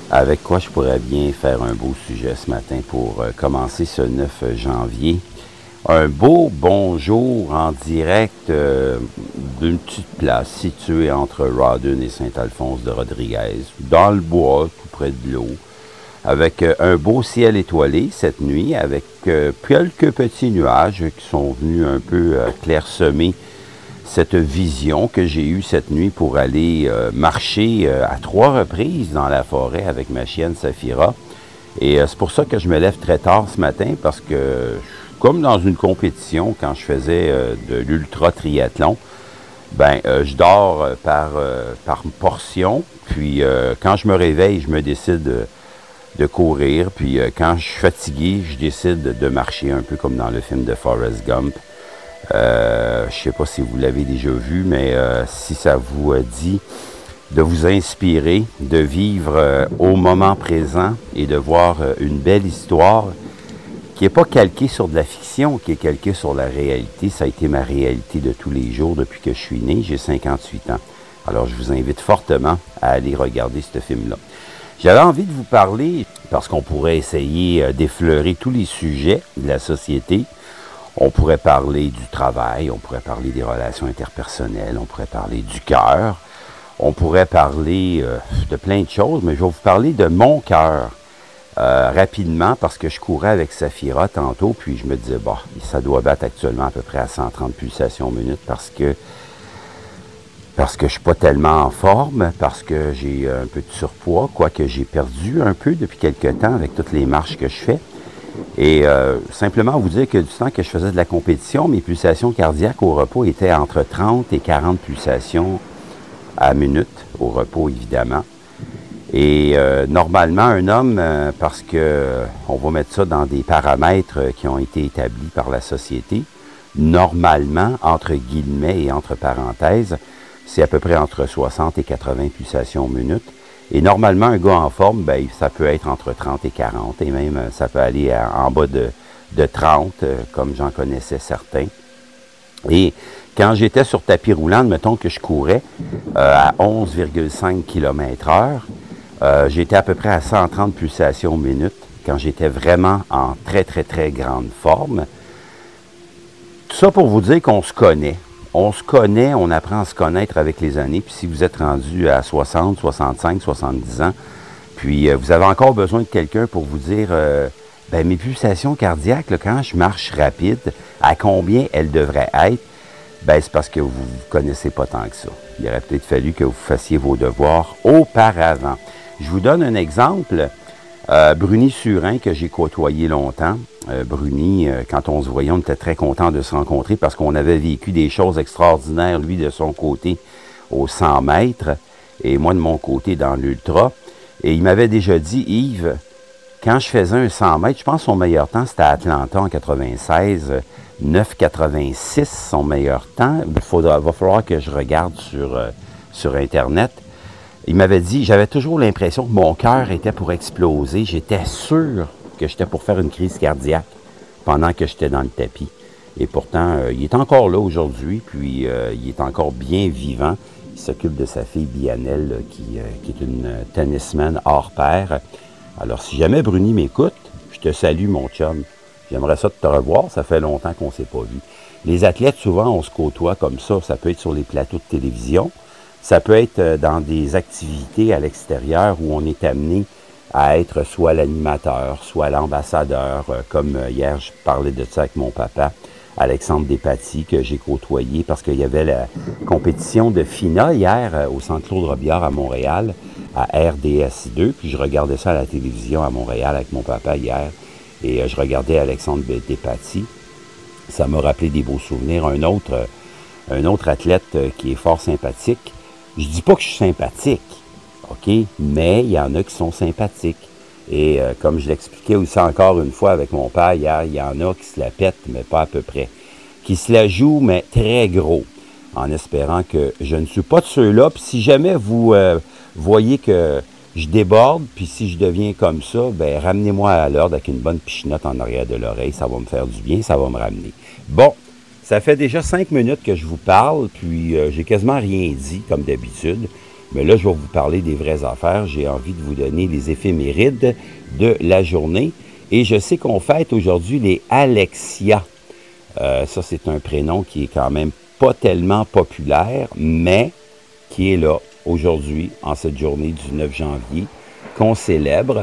avec quoi je pourrais bien faire un beau sujet ce matin pour commencer ce 9 janvier. Un beau bonjour en direct d'une petite place située entre Rawdon et Saint-Alphonse de Rodriguez, dans le bois, tout près de l'eau, avec un beau ciel étoilé cette nuit, avec quelques petits nuages qui sont venus un peu clairsemer cette vision que j'ai eue cette nuit pour aller marcher à 3 reprises dans la forêt avec ma chienne Safira. Et c'est pour ça que je me lève très tard ce matin, parce que, comme dans une compétition, quand je faisais de l'ultra-triathlon, je dors par portion. Puis quand je me réveille, je me décide de courir. Puis quand je suis fatigué, je décide de marcher, un peu comme dans le film de Forrest Gump. Je ne sais pas si vous l'avez déjà vu, mais si ça vous dit de vous inspirer, de vivre au moment présent et de voir une belle histoire qui n'est pas calquée sur de la fiction, qui est calquée sur la réalité. Ça a été ma réalité de tous les jours depuis que je suis né. J'ai 58 ans. Alors, je vous invite fortement à aller regarder ce film-là. J'avais envie de vous parler, parce qu'on pourrait essayer d'effleurer tous les sujets de la société. On pourrait parler du travail, on pourrait parler des relations interpersonnelles, on pourrait parler du cœur, on pourrait parler de plein de choses, mais je vais vous parler de mon cœur rapidement, parce que je courais avec Safira tantôt, puis je me disais, ça doit battre actuellement à peu près à 130 pulsations minute, parce que je ne suis pas tellement en forme, parce que j'ai un peu de surpoids, quoique j'ai perdu un peu depuis quelques temps avec toutes les marches que je fais. Et simplement vous dire que du temps que je faisais de la compétition, mes pulsations cardiaques au repos étaient entre 30 et 40 pulsations à minute, au repos évidemment. Et normalement, un homme, parce que on va mettre ça dans des paramètres qui ont été établis par la société, normalement, entre guillemets et entre parenthèses, c'est à peu près entre 60 et 80 pulsations minute. Et normalement, un gars en forme, ça peut être entre 30 et 40, et même ça peut aller en bas de 30, comme j'en connaissais certains. Et quand j'étais sur tapis roulant, mettons que je courais à 11,5 km/h, j'étais à peu près à 130 pulsations minute, quand j'étais vraiment en très, très, très grande forme. Tout ça pour vous dire qu'on se connaît. On se connaît, on apprend à se connaître avec les années. Puis si vous êtes rendu à 60, 65, 70 ans, puis vous avez encore besoin de quelqu'un pour vous dire, mes pulsations cardiaques, là, quand je marche rapide, à combien elles devraient être, c'est parce que vous ne connaissez pas tant que ça. Il aurait peut-être fallu que vous fassiez vos devoirs auparavant. Je vous donne un exemple. Bruni Surin, que j'ai côtoyé longtemps. Bruni, quand on se voyait, on était très content de se rencontrer parce qu'on avait vécu des choses extraordinaires, lui de son côté aux 100 mètres et moi de mon côté dans l'ultra. Et il m'avait déjà dit, Yves, quand je faisais un 100 mètres, je pense que son meilleur temps, c'était à Atlanta en 96, 9,86 son meilleur temps. Va falloir que je regarde sur Internet. Il m'avait dit, j'avais toujours l'impression que mon cœur était pour exploser. J'étais sûr que j'étais pour faire une crise cardiaque pendant que j'étais dans le tapis. Et pourtant, il est encore là aujourd'hui, puis il est encore bien vivant. Il s'occupe de sa fille Bianelle, qui est une tennisman hors pair. Alors, si jamais Bruni m'écoute, je te salue, mon chum. J'aimerais ça de te revoir. Ça fait longtemps qu'on ne s'est pas vu. Les athlètes, souvent, on se côtoie comme ça. Ça peut être sur les plateaux de télévision. Ça peut être dans des activités à l'extérieur où on est amené à être soit l'animateur, soit l'ambassadeur. Comme hier, je parlais de ça avec mon papa, Alexandre Despatie, que j'ai côtoyé parce qu'il y avait la compétition de FINA hier au Centre Claude Robillard à Montréal, à RDS2. Puis je regardais ça à la télévision à Montréal avec mon papa hier. Et je regardais Alexandre Despatie. Ça m'a rappelé des beaux souvenirs. Un autre athlète qui est fort sympathique. Je dis pas que je suis sympathique, OK? Mais il y en a qui sont sympathiques. Et comme je l'expliquais aussi encore une fois avec mon père hier, il y en a qui se la pètent, mais pas à peu près. Qui se la jouent, mais très gros. En espérant que je ne suis pas de ceux-là. Puis si jamais vous voyez que je déborde, puis si je deviens comme ça, ramenez-moi à l'ordre avec une bonne pichenote en arrière de l'oreille. Ça va me faire du bien, ça va me ramener. Bon. Ça fait déjà 5 minutes que je vous parle, puis j'ai quasiment rien dit, comme d'habitude. Mais là, je vais vous parler des vraies affaires. J'ai envie de vous donner les éphémérides de la journée. Et je sais qu'on fête aujourd'hui les Alexia. Ça, c'est un prénom qui est quand même pas tellement populaire, mais qui est là aujourd'hui, en cette journée du 9 janvier, qu'on célèbre.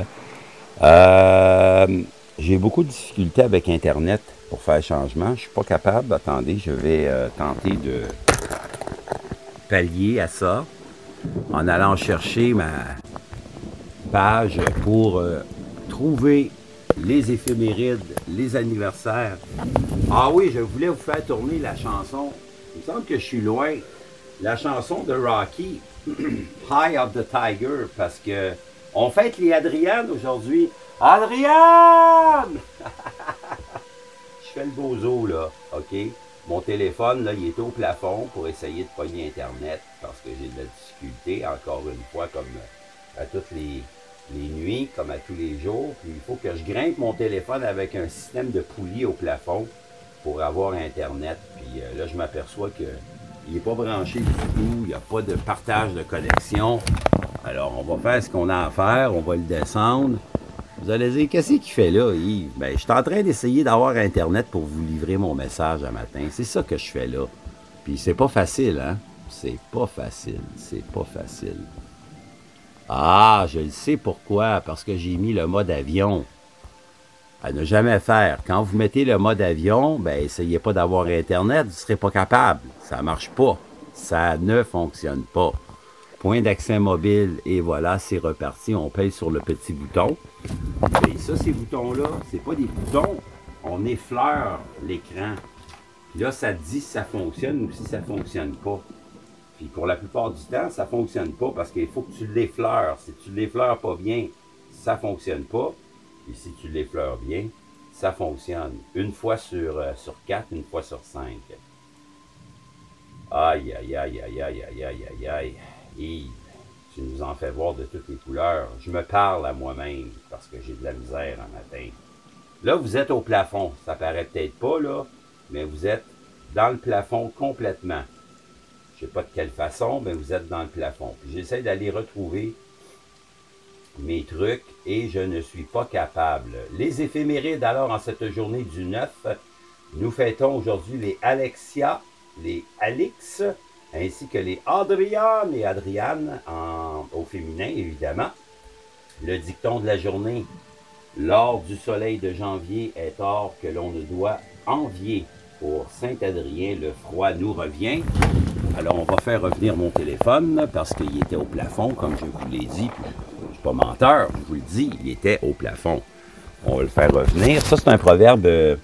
J'ai beaucoup de difficultés avec Internet pour faire changement. Je ne suis pas capable. Attendez, je vais tenter de pallier à ça en allant chercher ma page pour trouver les éphémérides, les anniversaires. Ah oui, je voulais vous faire tourner la chanson. Il me semble que je suis loin. La chanson de Rocky, Eye of the Tiger, parce que on fête les Adrienne aujourd'hui. Adrienne! Je fais le bozo, là, OK? Mon téléphone, là, il est au plafond pour essayer de pogner Internet parce que j'ai de la difficulté, encore une fois, comme à toutes les nuits, comme à tous les jours. Puis il faut que je grimpe mon téléphone avec un système de poulie au plafond pour avoir Internet. Puis là, je m'aperçois qu'il n'est pas branché du tout, il n'y a pas de partage de connexion. Alors, on va faire ce qu'on a à faire, on va le descendre. Vous allez dire, qu'est-ce qu'il fait là, Yves? Ben, je suis en train d'essayer d'avoir Internet pour vous livrer mon message un matin. C'est ça que je fais là. Puis c'est pas facile, hein? C'est pas facile. C'est pas facile. Ah, je le sais pourquoi. Parce que j'ai mis le mode avion. À ne jamais faire. Quand vous mettez le mode avion, ben, essayez pas d'avoir Internet, vous ne serez pas capable. Ça marche pas. Ça ne fonctionne pas. Point d'accès mobile, et voilà, c'est reparti. On paye sur le petit bouton. Et ça, ces boutons-là, c'est pas des boutons. On effleure l'écran. Puis là, ça dit si ça fonctionne ou si ça fonctionne pas. Puis pour la plupart du temps, ça fonctionne pas parce qu'il faut que tu l'effleures. Si tu l'effleures pas bien, ça fonctionne pas. Et si tu l'effleures bien, ça fonctionne. Une fois sur 4, une fois sur 5. Aïe, aïe, aïe, aïe, aïe, aïe, aïe, aïe, aïe. Yves, tu nous en fais voir de toutes les couleurs. Je me parle à moi-même parce que j'ai de la misère un matin. Là, vous êtes au plafond. Ça paraît peut-être pas, là, mais vous êtes dans le plafond complètement. Je ne sais pas de quelle façon, mais vous êtes dans le plafond. J'essaie d'aller retrouver mes trucs et je ne suis pas capable. Les éphémérides, alors, en cette journée du 9, nous fêtons aujourd'hui les Alexia, les Alix, ainsi que les Adriane et Adriane, au féminin, évidemment. Le dicton de la journée, l'or du soleil de janvier est or que l'on ne doit envier. Pour Saint-Adrien, le froid nous revient. Alors, on va faire revenir mon téléphone parce qu'il était au plafond, comme je vous l'ai dit. Je ne suis pas menteur, je vous le dis, il était au plafond. On va le faire revenir. Ça, c'est un proverbe.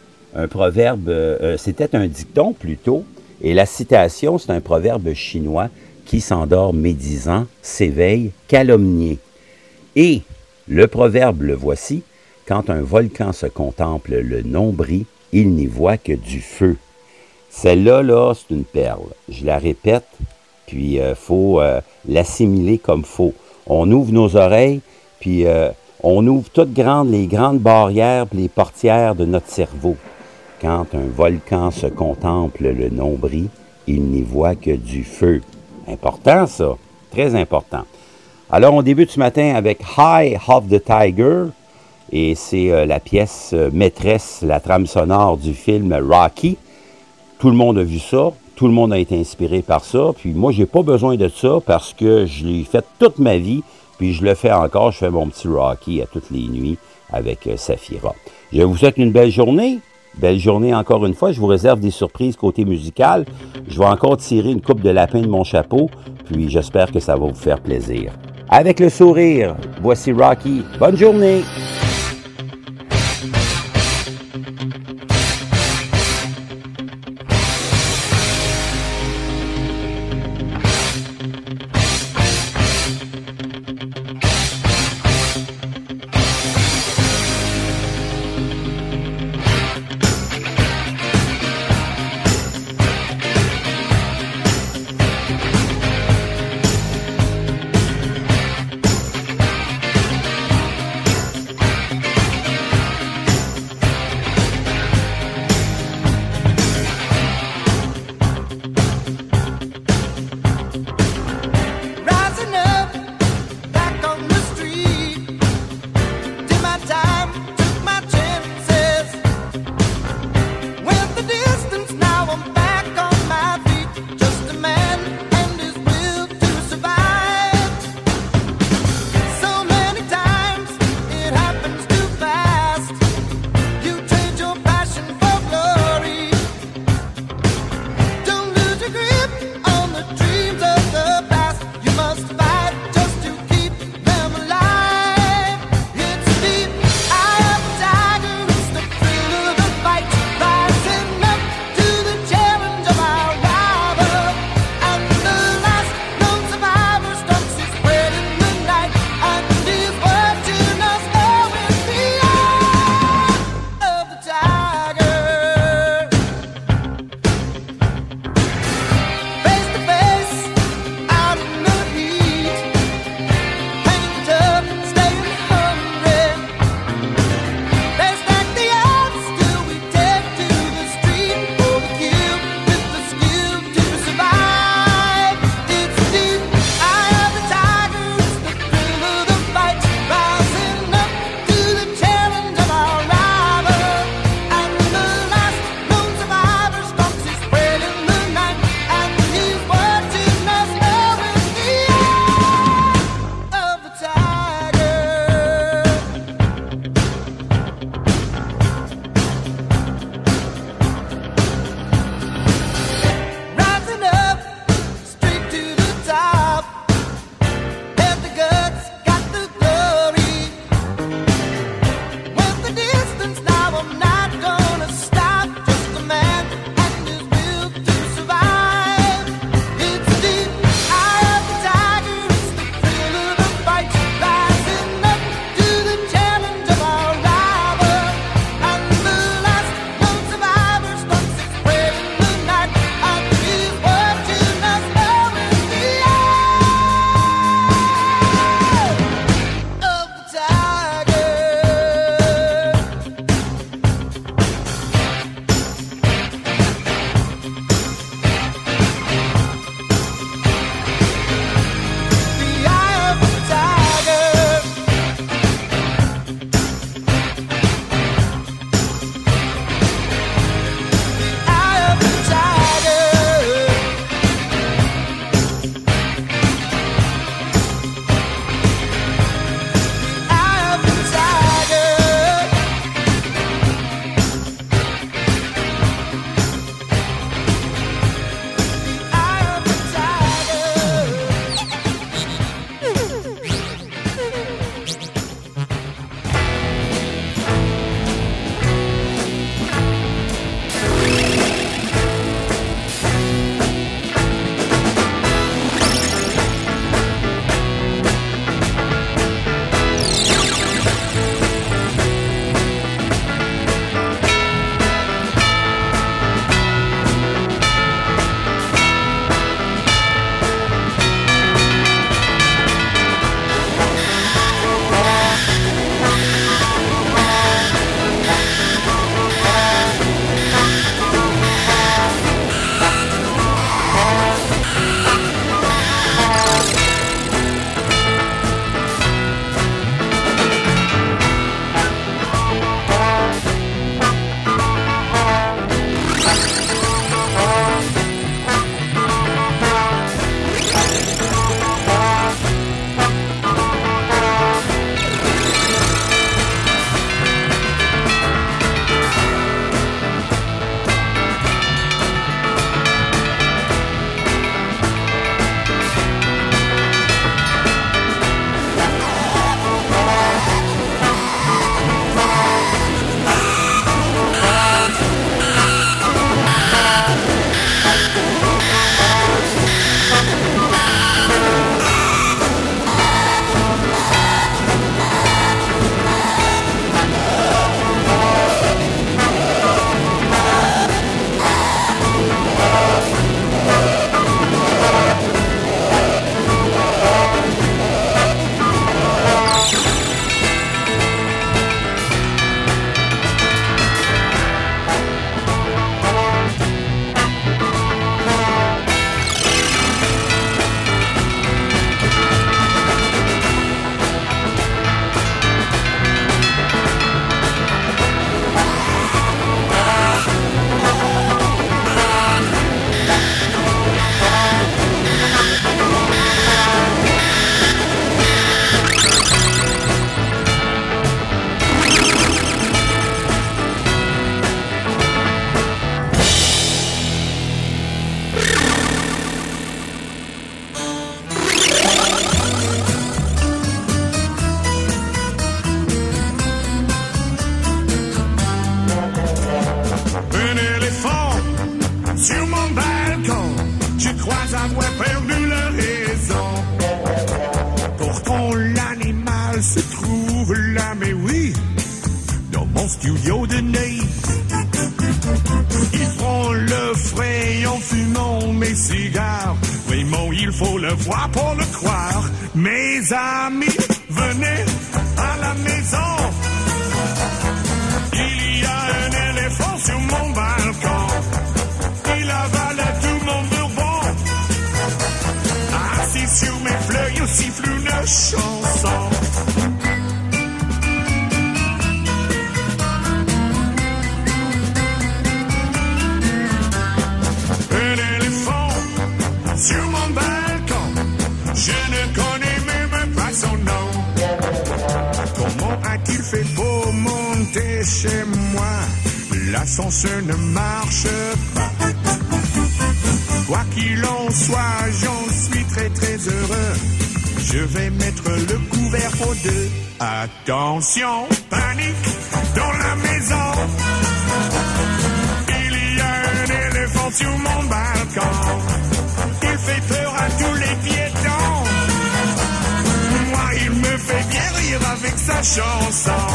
C'était un dicton plutôt. Et la citation, c'est un proverbe chinois qui s'endort médisant, s'éveille calomnié. Et le proverbe, le voici, quand un volcan se contemple le nombril, il n'y voit que du feu. Celle-là, là, c'est une perle. Je la répète, puis il faut l'assimiler comme faut. On ouvre nos oreilles, puis on ouvre toutes les grandes barrières, les portières de notre cerveau. Quand un volcan se contemple le nombril, il n'y voit que du feu. Important, ça. Très important. Alors, on débute ce matin avec Eye of the Tiger. Et c'est la pièce maîtresse, la trame sonore du film Rocky. Tout le monde a vu ça. Tout le monde a été inspiré par ça. Puis moi, j'ai pas besoin de ça parce que je l'ai fait toute ma vie. Puis je le fais encore. Je fais mon petit Rocky à toutes les nuits avec Safira. Je vous souhaite une belle journée. Belle journée encore une fois. Je vous réserve des surprises côté musical. Je vais encore tirer une coupe de lapin de mon chapeau. Puis j'espère que ça va vous faire plaisir. Avec le sourire, voici Rocky. Bonne journée! faut le voir pour le croire. Mes amis, venez à la maison. Il y a un éléphant sur mon balcon. Il avale tout mon bourbon. Assis sur mes fleurs, il siffle une chanson. Sur mon balcon, je ne connais même pas son nom. Comment a-t-il fait pour monter chez moi? L'ascenseur ne marche pas. Quoi qu'il en soit, j'en suis très très heureux. Je vais mettre le couvert pour deux. Attention, panique dans la maison. Il y a un éléphant sur mon balcon. Il fait peur à tous les piétons. Moi, il me fait bien rire avec sa chanson.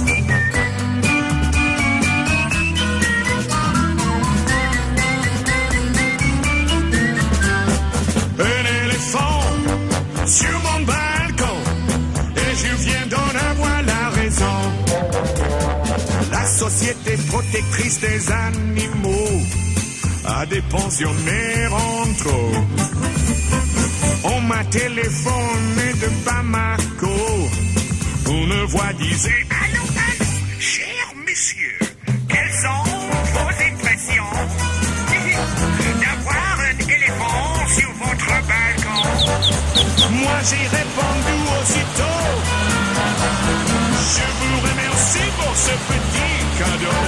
Un éléphant sur mon balcon, et je viens d'en avoir la raison. La société protectrice des animaux à des pensionnaires en trop. On m'a téléphoné de Bamako. Une voix disait: allô, allô, cher monsieur, quelles sont vos impressions d'avoir un éléphant sur votre balcon? Moi j'ai répondu aussitôt: je vous remercie pour ce petit cadeau.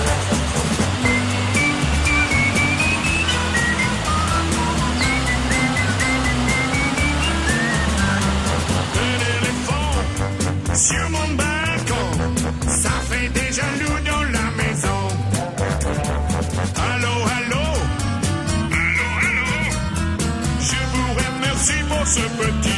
Sur mon balcon, ça fait des jaloux dans la maison. Allô, allô, allô, allô, je vous remercie pour ce petit